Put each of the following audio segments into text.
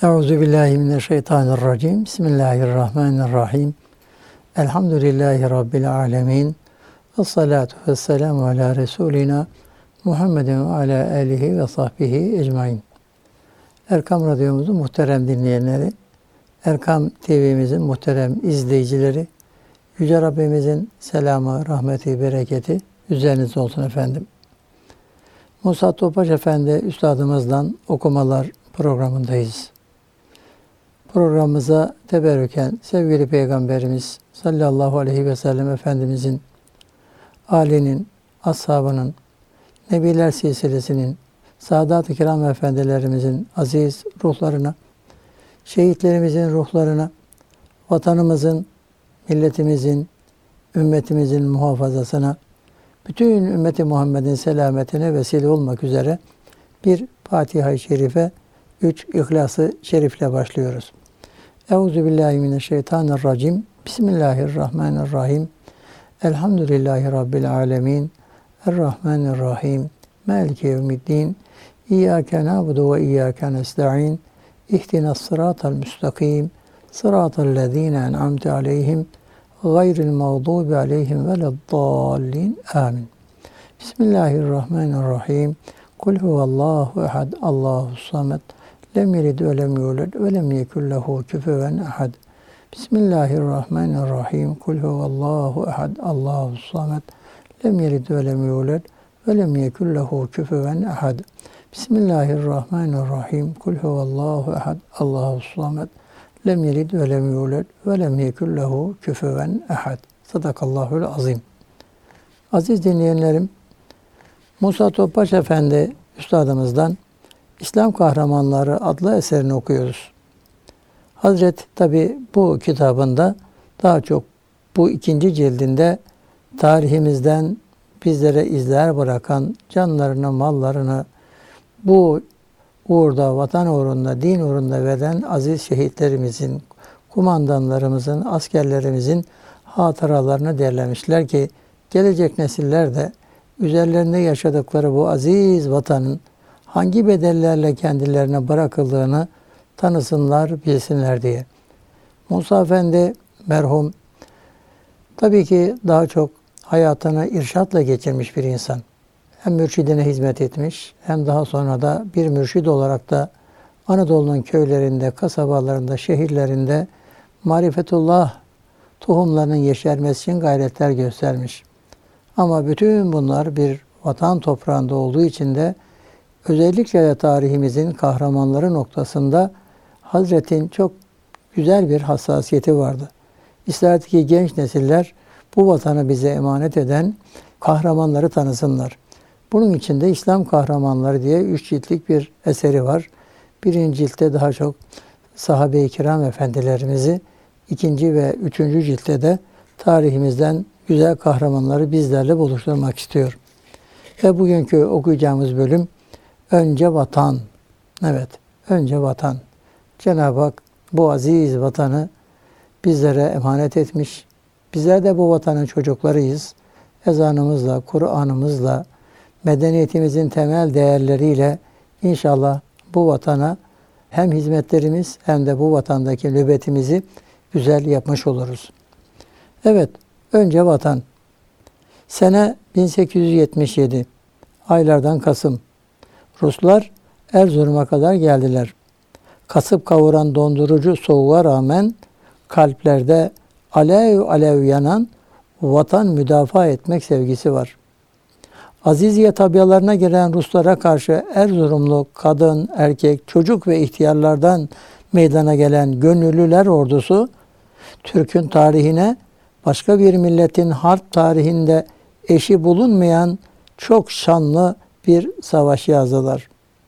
Euzubillahimineşşeytanirracim. Bismillahirrahmanirrahim. Elhamdülillahi Rabbil alemin. Vessalatu vesselamu ala Resulina Muhammedin ve ala alihi ve sahbihi ecmain. Erkam Radyomuzun muhterem dinleyenleri, Erkam TV'mizin muhterem izleyicileri, Yüce Rabbimizin selamı, rahmeti, bereketi üzerinizde olsun efendim. Musa Topbaş Efendi Üstadımızdan okumalar programındayız. Programımıza teberrüken sevgili Peygamberimiz sallallahu aleyhi ve sellem Efendimizin, âlinin, ashabının, Nebiler silsilesinin, Sadat-ı Kiram Efendilerimizin aziz ruhlarına, şehitlerimizin ruhlarına, vatanımızın, milletimizin, ümmetimizin muhafazasına, bütün ümmeti Muhammed'in selametine vesile olmak üzere bir Fatiha-i Şerife, 3 İhlas-ı Şerif'le başlıyoruz. Euzubillahimineşşeytanirracim. Bismillahirrahmanirrahim. Elhamdülillahi Rabbil alemin. Errahmanirrahim. Maliki yevmiddin. İyyâke na'budu ve iyyâke nesta'in. İhdinas sıratal müstakim. Sıratallezîne en'amte aleyhim. Gayril mağdubi aleyhim veleddallin. Amin. Bismillahirrahmanirrahim. Kul huvallahu ehad. Allahus samed. Lem yelid ve lem yulad ve lem yekun lehu kufuven ahad. Bismillahirrahmanirrahim. Kul huvallahu ehad. Allahus samed. Lem yelid ve lem yulad ve lem yekun lehu kufuven ahad. Bismillahirrahmanirrahim. Kul huvallahu ehad. Allahus samed. Lem yelid ve lem yulad ve lem yekun lehu kufuven ahad. Sadakallahul azim. Aziz dinleyenlerim, Musa Topbaş Efendi Üstadımızdan İslam Kahramanları adlı eserini okuyoruz. Hazret tabi bu kitabında daha çok bu ikinci cildinde tarihimizden bizlere izler bırakan, canlarını, mallarını bu uğurda, vatan uğrunda, din uğrunda veren aziz şehitlerimizin, kumandanlarımızın, askerlerimizin hatıralarını derlemişler ki gelecek nesiller de üzerlerinde yaşadıkları bu aziz vatanın hangi bedellerle kendilerine bırakıldığını tanısınlar, bilsinler diye. Musa Efendi merhum tabii ki daha çok hayatını irşatla geçirmiş bir insan. Hem mürşidine hizmet etmiş, hem daha sonra da bir mürşid olarak da Anadolu'nun köylerinde, kasabalarında, şehirlerinde marifetullah tohumlarının yeşermesi için gayretler göstermiş. Ama bütün bunlar bir vatan toprağında olduğu için de özellikle de tarihimizin kahramanları noktasında Hazret'in çok güzel bir hassasiyeti vardı. İsterdi ki genç nesiller bu vatanı bize emanet eden kahramanları tanısınlar. Bunun için de İslam Kahramanları diye 3 ciltlik bir eseri var. Birinci ciltte daha çok sahabe-i kiram efendilerimizi, ikinci ve üçüncü ciltte de tarihimizden güzel kahramanları bizlerle buluşturmak istiyor. Ve bugünkü okuyacağımız bölüm Önce Vatan. Evet, önce vatan. Cenab-ı Hak bu aziz vatanı bizlere emanet etmiş. Bizler de bu vatanın çocuklarıyız. Ezanımızla, Kur'an'ımızla, medeniyetimizin temel değerleriyle inşallah bu vatana hem hizmetlerimiz hem de bu vatandaki nöbetimizi güzel yapmış oluruz. Evet, önce vatan. Sene 1877. Aylardan Kasım. Ruslar Erzurum'a kadar geldiler. Kasıp kavuran dondurucu soğuğa rağmen kalplerde alev alev yanan vatan müdafaa etmek sevgisi var. Aziziye tabialarına giren Ruslara karşı Erzurumlu kadın, erkek, çocuk ve ihtiyarlardan meydana gelen gönüllüler ordusu, Türk'ün tarihine başka bir milletin harp tarihinde eşi bulunmayan çok şanlı bir savaş yazdılar.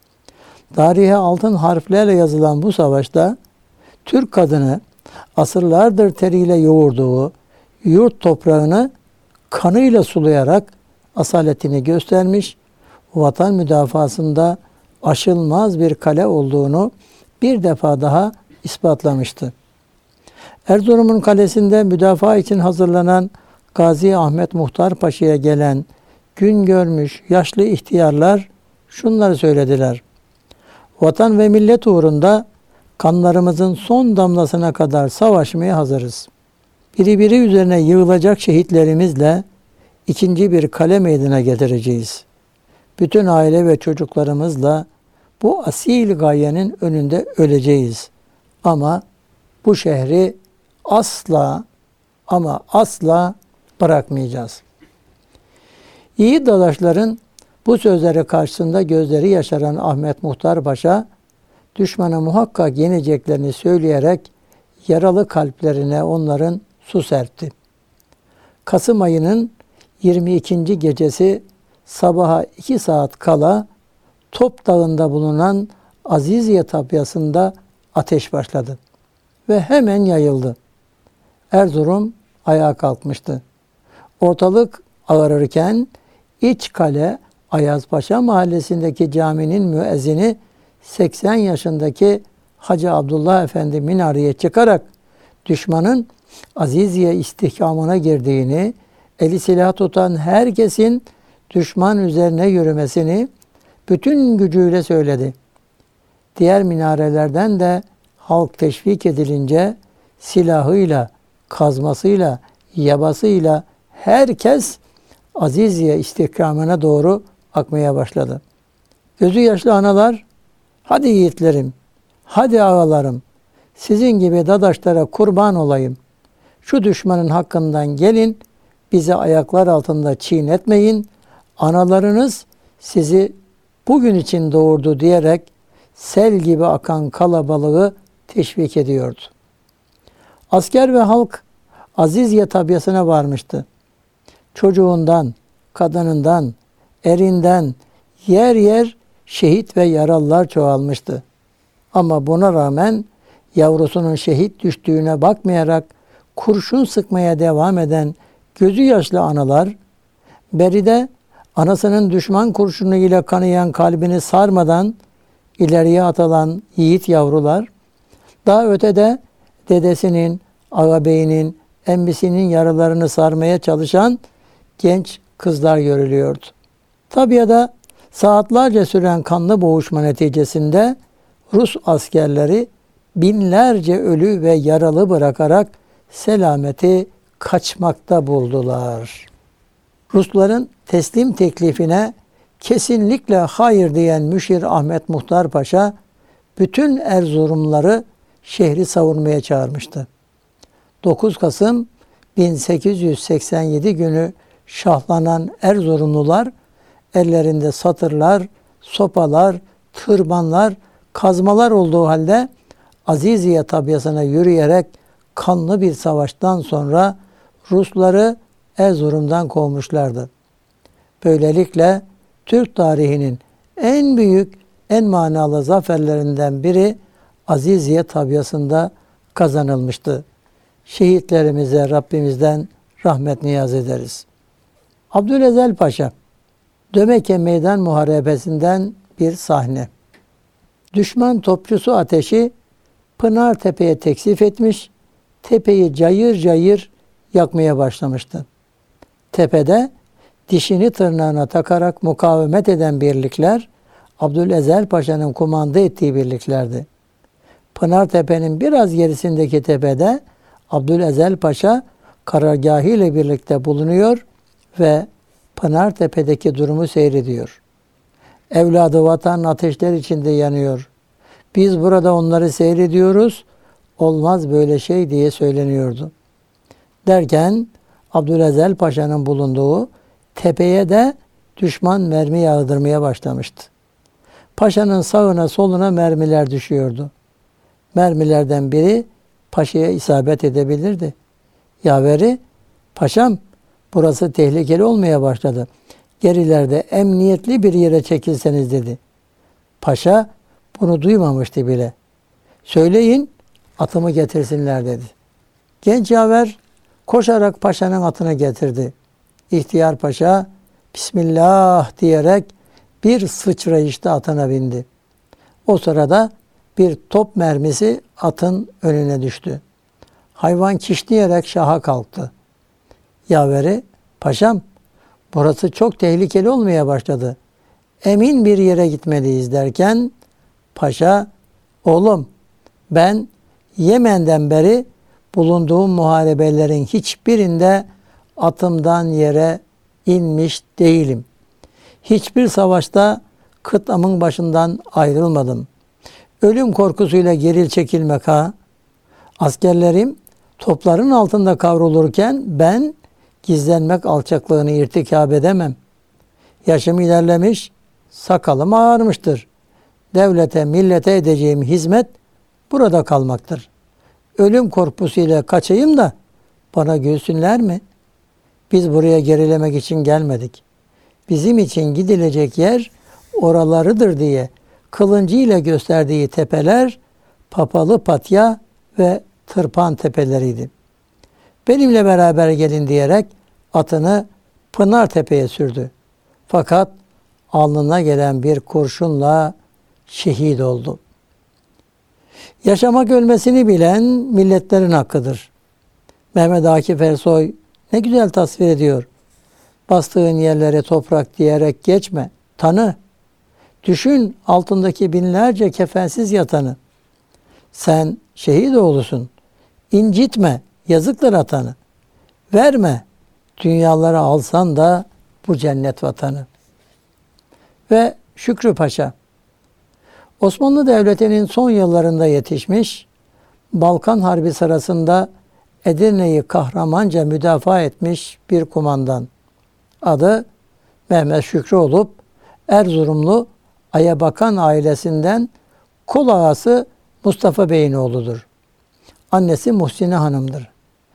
Tarihe altın harflerle yazılan bu savaşta Türk kadını asırlardır teriyle yoğurduğu yurt toprağını kanıyla sulayarak asaletini göstermiş, vatan müdafasında aşılmaz bir kale olduğunu bir defa daha ispatlamıştı. Erzurum'un kalesinde müdafaa için hazırlanan Gazi Ahmet Muhtar Paşa'ya gelen gün görmüş yaşlı ihtiyarlar şunları söylediler. Vatan ve millet uğrunda Kanlarımızın son damlasına kadar savaşmaya hazırız. Biri biri üzerine yığılacak şehitlerimizle ikinci bir kale meydana getireceğiz. Bütün aile ve çocuklarımızla bu asil gayenin önünde öleceğiz. Ama bu şehri asla ama asla bırakmayacağız. Yiğit dadaşların bu sözleri karşısında gözleri yaşaran Ahmet Muhtar Paşa, düşmanı muhakkak yeneceklerini söyleyerek yaralı kalplerine onların su serpti. Kasım ayının 22. gecesi sabaha 2 saat kala Top Dağı'nda bulunan Aziziye tapyasında ateş başladı ve hemen yayıldı. Erzurum ayağa kalkmıştı. Ortalık ağarırken iç kale Ayazpaşa mahallesindeki caminin müezzini 80 yaşındaki Hacı Abdullah Efendi minareye çıkarak düşmanın Aziziye istihkamına girdiğini, eli silah tutan herkesin düşman üzerine yürümesini bütün gücüyle söyledi. Diğer minarelerden de halk teşvik edilince silahıyla, kazmasıyla, yabasıyla herkes Aziziye istihkamına doğru akmaya başladı. Gözü yaşlı analar, hadi yiğitlerim, hadi ağalarım, sizin gibi dadaşlara kurban olayım. Şu düşmanın hakkından gelin, bizi ayaklar altında çiğnetmeyin. Analarınız sizi bugün için doğurdu diyerek sel gibi akan kalabalığı teşvik ediyordu. Asker ve halk Aziziye tabyasına varmıştı. Çocuğundan, kadınından, erinden yer yer şehit ve yaralılar çoğalmıştı. Ama buna rağmen yavrusunun şehit düştüğüne bakmayarak kurşun sıkmaya devam eden gözü yaşlı analar, beride anasının düşman kurşunu ile kanayan kalbini sarmadan ileriye atılan yiğit yavrular, daha ötede dedesinin, ağabeyinin, embisinin yaralarını sarmaya çalışan genç kızlar görülüyordu. Tabiada saatlerce süren kanlı boğuşma neticesinde Rus askerleri binlerce ölü ve yaralı bırakarak selameti kaçmakta buldular. Rusların teslim teklifine kesinlikle hayır diyen Müşir Ahmet Muhtar Paşa bütün Erzurumları şehri savunmaya çağırmıştı. 9 Kasım 1887 günü şahlanan Erzurumlular ellerinde satırlar, sopalar, tırbanlar, kazmalar olduğu halde Aziziye tabyasına yürüyerek kanlı bir savaştan sonra Rusları Erzurum'dan kovmuşlardı. Böylelikle Türk tarihinin en büyük, en manalı zaferlerinden biri Aziziye tabyasında kazanılmıştı. Şehitlerimize Rabbimizden rahmet niyaz ederiz. Abdülezel Paşa, Dömeke Meydan Muharebesi'nden bir sahne. Düşman topçusu ateşi Pınartepe'ye teksif etmiş, tepeyi cayır cayır yakmaya başlamıştı. Tepede dişini tırnağına takarak mukavemet eden birlikler, Abdülezel Paşa'nın kumanda ettiği birliklerdi. Pınartepe'nin biraz gerisindeki tepede Abdülezel Paşa karargahı ile birlikte bulunuyor ve Pınartepe'deki durumu seyrediyor. Evladı vatan ateşler içinde yanıyor. Biz burada onları seyrediyoruz. Olmaz böyle şey diye söyleniyordu. Derken Abdülezel Paşa'nın bulunduğu tepeye de düşman mermi yağdırmaya başlamıştı. Paşa'nın sağına soluna mermiler düşüyordu. Mermilerden biri paşaya isabet edebilirdi. Yaveri, paşam burası tehlikeli olmaya başladı. Gerilerde emniyetli bir yere çekilseniz dedi. Paşa bunu duymamıştı bile. Söyleyin atımı getirsinler dedi. Genç yaver koşarak paşanın atını getirdi. İhtiyar paşa Bismillah diyerek bir sıçrayışta atına bindi. O sırada bir top mermisi atın önüne düştü. Hayvan kişneyerek şaha kalktı. Yaveri, paşam burası çok tehlikeli olmaya başladı. Emin bir yere gitmeliyiz derken paşa, oğlum Ben Yemen'den beri bulunduğum muharebelerin hiçbirinde atımdan yere inmiş değilim. Hiçbir savaşta kıtlamın başından ayrılmadım. Ölüm korkusuyla geril çekilmek ha. Askerlerim topların altında kavrulurken ben gizlenmek alçaklığını irtikab edemem. Yaşım ilerlemiş, sakalım ağarmıştır. Devlete, millete edeceğim hizmet burada kalmaktır. Ölüm korkusuyla kaçayım da bana gülsünler mi? Biz buraya gerilemek için gelmedik. Bizim için gidilecek yer oralarıdır diye kılıncıyla gösterdiği tepeler Papalı Patya ve Tırpan tepeleriydi. Benimle beraber gelin diyerek atını Pınartepe'ye sürdü. Fakat alnına gelen bir kurşunla şehit oldu. Yaşamak ölmesini bilen milletlerin hakkıdır. Mehmet Akif Ersoy ne güzel tasvir ediyor. Bastığın yerlere toprak diyerek geçme, tanı. Düşün altındaki binlerce kefensiz yatanı. Sen şehit oğlusun. İncitme, yazıktır atanı. Verme, dünyaları alsan da bu cennet vatanı. Ve Şükrü Paşa, Osmanlı Devleti'nin son yıllarında yetişmiş, Balkan Harbi sırasında Edirne'yi kahramanca müdafaa etmiş bir kumandan. Adı Mehmet Şükrü olup Erzurumlu Ayabakan ailesinden kol ağası Mustafa Bey'in oğludur. Annesi Muhsine Hanım'dır.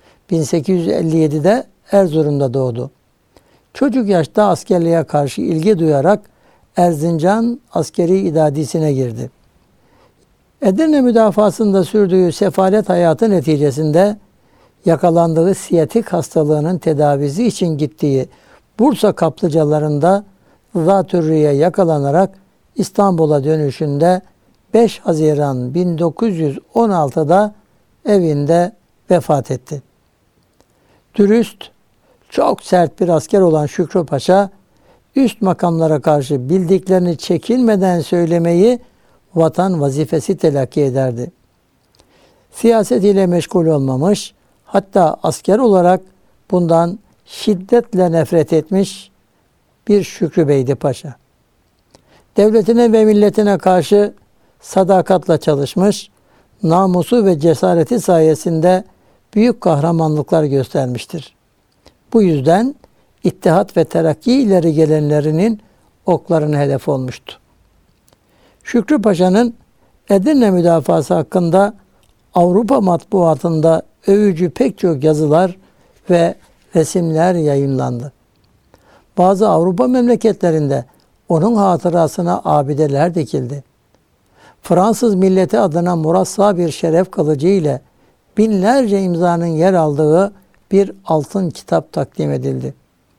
1857'de Erzurum'da doğdu. Çocuk yaşta askerliğe karşı ilgi duyarak Erzincan Askeri İdadisi'ne girdi. Edirne müdafasında sürdüğü sefalet hayatı neticesinde yakalandığı siyatik hastalığının tedavisi için gittiği Bursa kaplıcalarında zatürreye yakalanarak İstanbul'a dönüşünde 5 Haziran 1916'da evinde vefat etti. Dürüst, çok sert bir asker olan Şükrü Paşa, üst makamlara karşı bildiklerini çekinmeden söylemeyi vatan vazifesi telakki ederdi. Siyaset ile meşgul olmamış, hatta asker olarak bundan şiddetle nefret etmiş bir Şükrü Bey'di paşa. Devletine ve milletine karşı sadakatle çalışmış, namusu ve cesareti sayesinde büyük kahramanlıklar göstermiştir. Bu yüzden İttihat ve Terakki ileri gelenlerinin oklarına hedef olmuştu. Şükrü Paşa'nın Edirne müdafası hakkında Avrupa matbuatında övücü pek çok yazılar ve resimler yayınlandı. Bazı Avrupa memleketlerinde onun hatırasına abideler dikildi. Fransız milleti adına murassa bir şeref kılıcı ile binlerce imzanın yer aldığı bir altın kitap takdim edildi.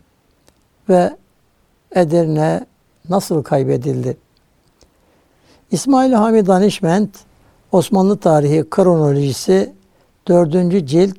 Ve Edirne nasıl kaybedildi? İsmail Hami Danişment, Osmanlı Tarihi Kronolojisi 4. cilt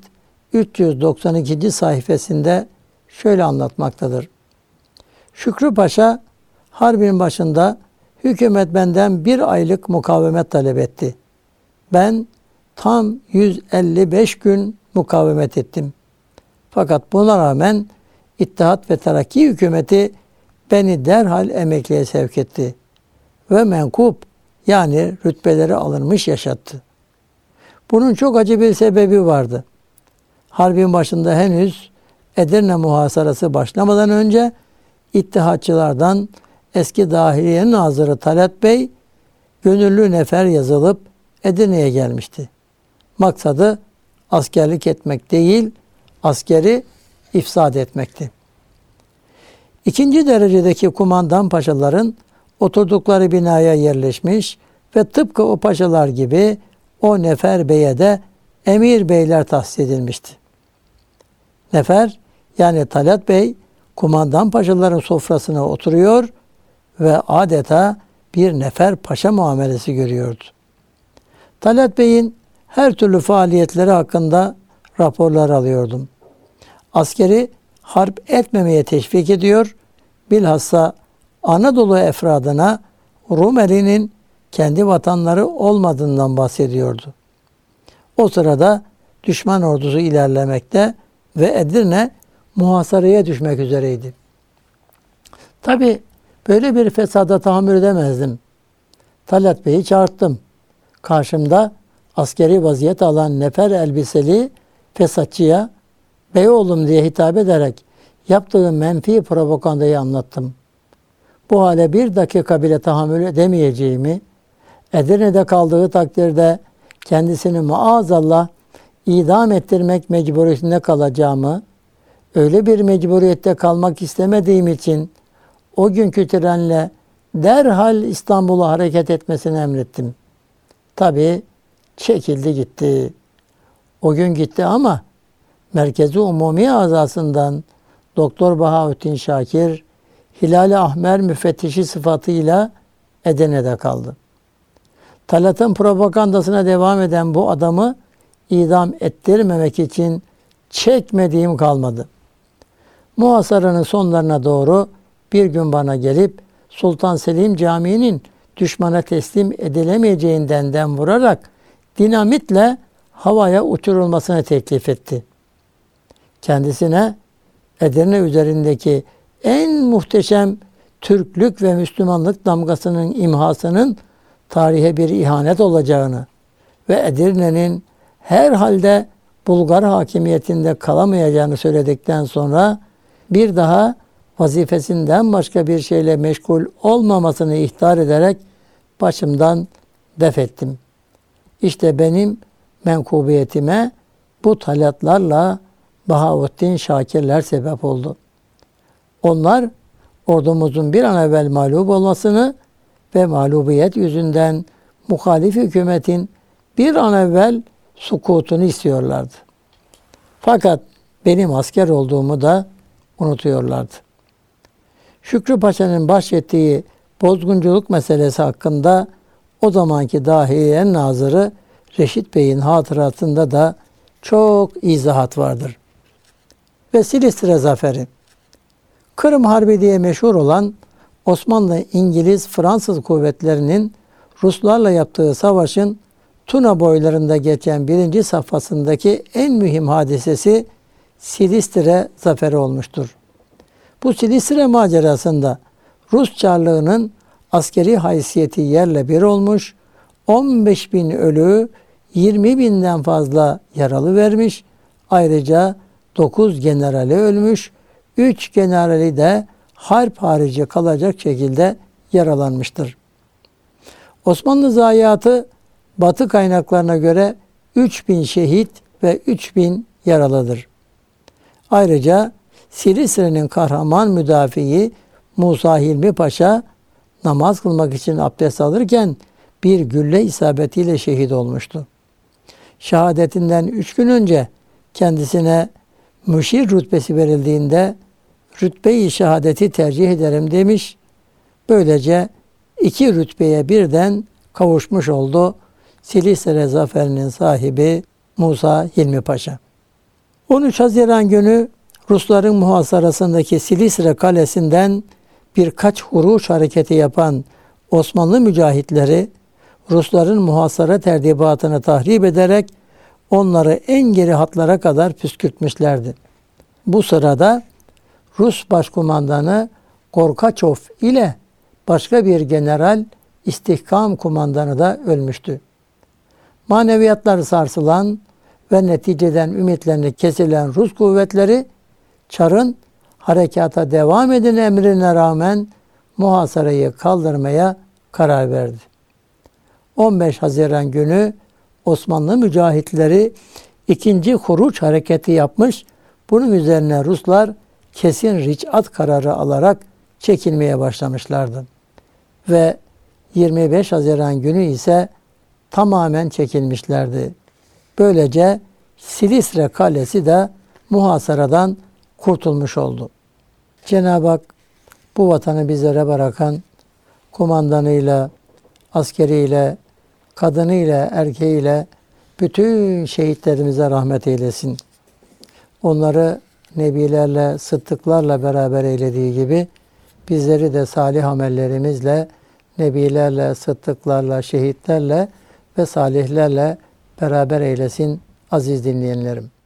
392. sayfasında şöyle anlatmaktadır. Şükrü Paşa harbin başında hükümet benden 1 aylık mukavemet talep etti. Ben tam 155 gün mukavemet ettim. Fakat buna rağmen İttihat ve Terakki hükümeti beni derhal emekliye sevk etti. Ve menkup yani rütbeleri alınmış yaşattı. Bunun çok acı bir sebebi vardı. Harbin başında henüz Edirne muhasarası başlamadan önce İttihatçılardan eski Dahiliye Nazırı Talat Bey gönüllü nefer yazılıp Edirne'ye gelmişti. Maksadı askerlik etmek değil, askeri ifsad etmekti. İkinci derecedeki kumandan paşaların oturdukları binaya yerleşmiş ve tıpkı o paşalar gibi o nefer beye de emir beyler tahsis edilmişti. Nefer yani Talat Bey kumandan paşaların sofrasına oturuyor ve adeta bir nefer paşa muamelesi görüyordu. Talat Bey'in her türlü faaliyetleri hakkında raporlar alıyordum. Askeri harp etmemeye teşvik ediyor, bilhassa Anadolu efradına Rumeli'nin kendi vatanları olmadığından bahsediyordu. O sırada düşman ordusu ilerlemekte ve Edirne muhasaraya düşmek üzereydi. Tabi böyle bir fesada tahammül edemezdim. Talat Bey'i çağırttım. Karşımda askeri vaziyet alan nefer elbiseli fesatçıya "Beyoğlum" diye hitap ederek yaptığı menfi propagandayı anlattım. Bu hale bir dakika bile tahammül edemeyeceğimi, Edirne'de kaldığı takdirde kendisini maazallah idam ettirmek mecburiyetinde kalacağımı, öyle bir mecburiyette kalmak istemediğim için o günkü trenle derhal İstanbul'a hareket etmesini emrettim. Tabii çekildi gitti. O gün gitti ama Merkezi Umumi Azasından Doktor Bahaüddin Şakir, Hilal-i Ahmer müfettişi sıfatıyla Edirne'de kaldı. Talat'ın propagandasına devam eden bu adamı idam ettirmemek için çekmediğim kalmadı. Muhasaranın sonlarına doğru bir gün bana gelip Sultan Selim Camii'nin düşmana teslim edilemeyeceğinden dem vurarak dinamitle havaya uçurulmasını teklif etti. Kendisine Edirne üzerindeki en muhteşem Türklük ve Müslümanlık damgasının imhasının tarihe bir ihanet olacağını ve Edirne'nin herhalde Bulgar hakimiyetinde kalamayacağını söyledikten sonra bir daha vazifesinden başka bir şeyle meşgul olmamasını ihtar ederek başımdan def ettim. İşte benim menkubiyetime bu talatlarla Bahaüddin Şakirler sebep oldu. Onlar ordumuzun bir an evvel mağlup olmasını ve mağlubiyet yüzünden muhalif hükümetin bir an evvel sukutunu istiyorlardı. Fakat benim asker olduğumu da unutuyorlardı. Şükrü Paşa'nın bahsettiği bozgunculuk meselesi hakkında o zamanki Dahiye Nazırı Reşit Bey'in hatırasında da çok izahat vardır. Ve Silistre Zaferi. Kırım Harbi diye meşhur olan Osmanlı, İngiliz, Fransız kuvvetlerinin Ruslarla yaptığı savaşın Tuna boylarında geçen birinci safhasındaki en mühim hadisesi Silistre Zaferi olmuştur. Bu Silistre macerasında Rus Çarlığı'nın askeri haysiyeti yerle bir olmuş, 15 bin ölü, 20 binden fazla yaralı vermiş, ayrıca 9 generali ölmüş, 3 generali de harp harici kalacak şekilde yaralanmıştır. Osmanlı zayiatı Batı kaynaklarına göre 3000 şehit ve 3000 yaralıdır. Ayrıca Silistre'nin kahraman müdafii Musa Hilmi Paşa namaz kılmak için abdest alırken bir gülle isabetiyle şehit olmuştu. Şehadetinden 3 gün önce kendisine müşir rütbesi verildiğinde rütbe-i şehadeti tercih ederim demiş. Böylece 2 rütbeye birden kavuşmuş oldu Silistre zaferinin sahibi Musa Hilmi Paşa. 13 Haziran günü Rusların muhasarasındaki Silistre kalesinden birkaç huruç hareketi yapan Osmanlı mücahitleri Rusların muhasara tertibatını tahrip ederek onları en geri hatlara kadar püskürtmüşlerdi. Bu sırada Rus Başkumandanı Gorkaçov ile başka bir general İstihkam kumandanı da ölmüştü. Maneviyatları sarsılan ve neticeden ümitlerini kesilen Rus kuvvetleri Çar'ın harekata devam edin emrine rağmen muhasarayı kaldırmaya karar verdi. 15 Haziran günü Osmanlı mücahitleri ikinci Huruç hareketi yapmış. Bunun üzerine Ruslar kesin ricat kararı alarak çekilmeye başlamışlardı. Ve 25 Haziran günü ise tamamen çekilmişlerdi. Böylece Silistre Kalesi de muhasaradan kurtulmuş oldu. Cenab-ı Hak bu vatanı bizlere bırakan kumandanıyla, askeriyle, kadınıyla, erkeğiyle bütün şehitlerimize rahmet eylesin. Onları nebilerle, sıddıklarla beraber eylediği gibi bizleri de salih amellerimizle, nebilerle, sıddıklarla, şehitlerle ve salihlerle beraber eylesin aziz dinleyenlerim.